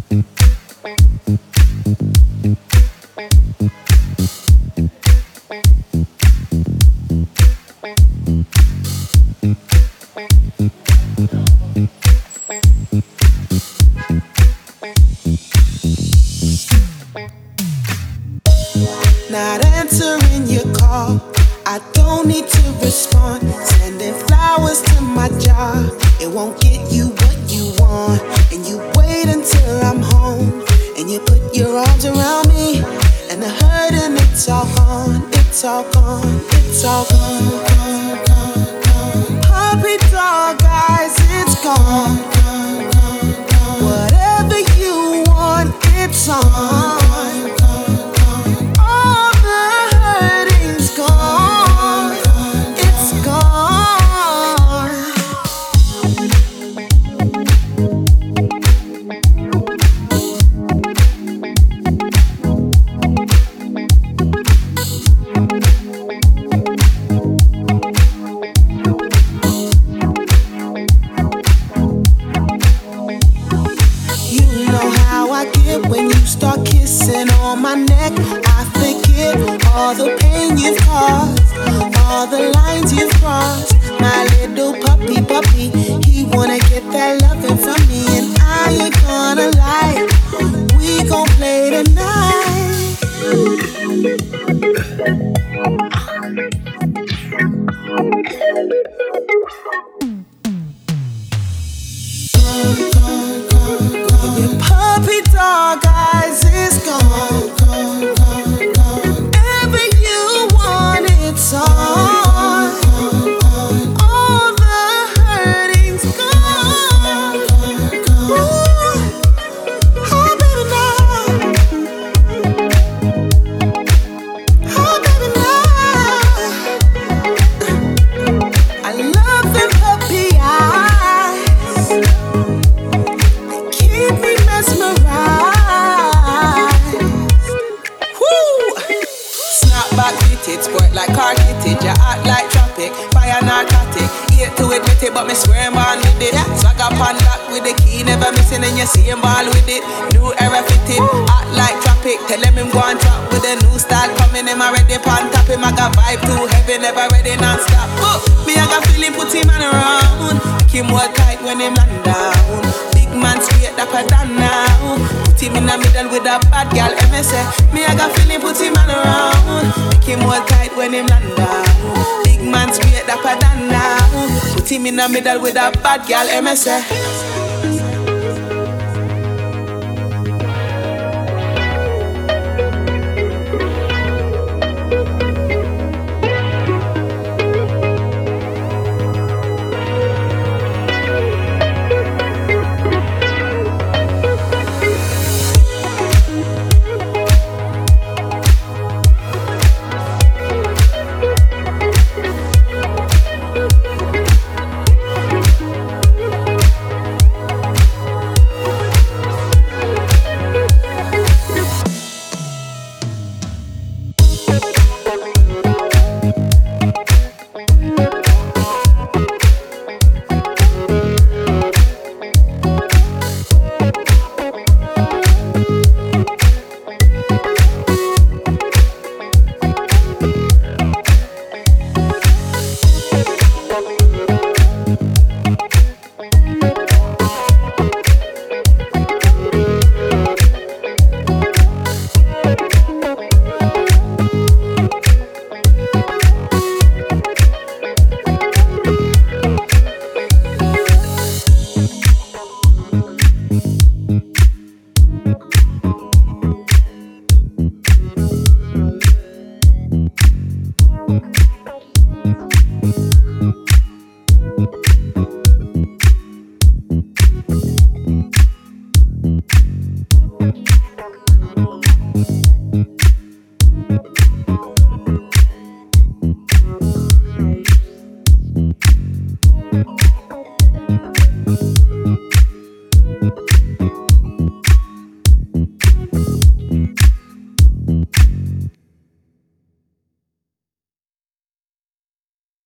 Not answering your call, I don't need to respond. Sending flowers to my job, it won't get you what you want. And you wait until I'm home, and you put your arms around me. And the hurt and it's all gone, it's all gone, it's all gone, gone, gone, gone. Puppy dog eyes, it's gone, gone, gone, gone. Whatever you want, it's on. When you start kissing on my neck, I forget all the pain you've caused, all the lines you've crossed. My little puppy, puppy, he wanna get that loving from me, and I ain't gonna lie, we gon' play tonight. Your puppy dog eyes is gone, gone, gone, gone. Whatever you want, it's on. All the hurting's gone. Ooh, oh baby now, oh baby now. I love them puppy eyes. Keep me mesmerized. Woo! Snapback fitted, sport like car kitted. You act like traffic, fire narcotic. Hate to admit it, but me swear I'm on with it. Swag up and lock with the key, never missing, and you see him ball with it. New era fitted, act like traffic. Tell him go and trap with a new style coming. Him already pan top him, I got vibe too heavy, never ready non-stop. Me I got feeling put him on around. Make him hold tight when him land down. Man straight dapper than now. Put him in the middle with a bad girl MSA. Me I got feeling put him on around. Make him hold tight when him land down. Big man straight dapper than now. Put him in the middle with a bad girl MSA.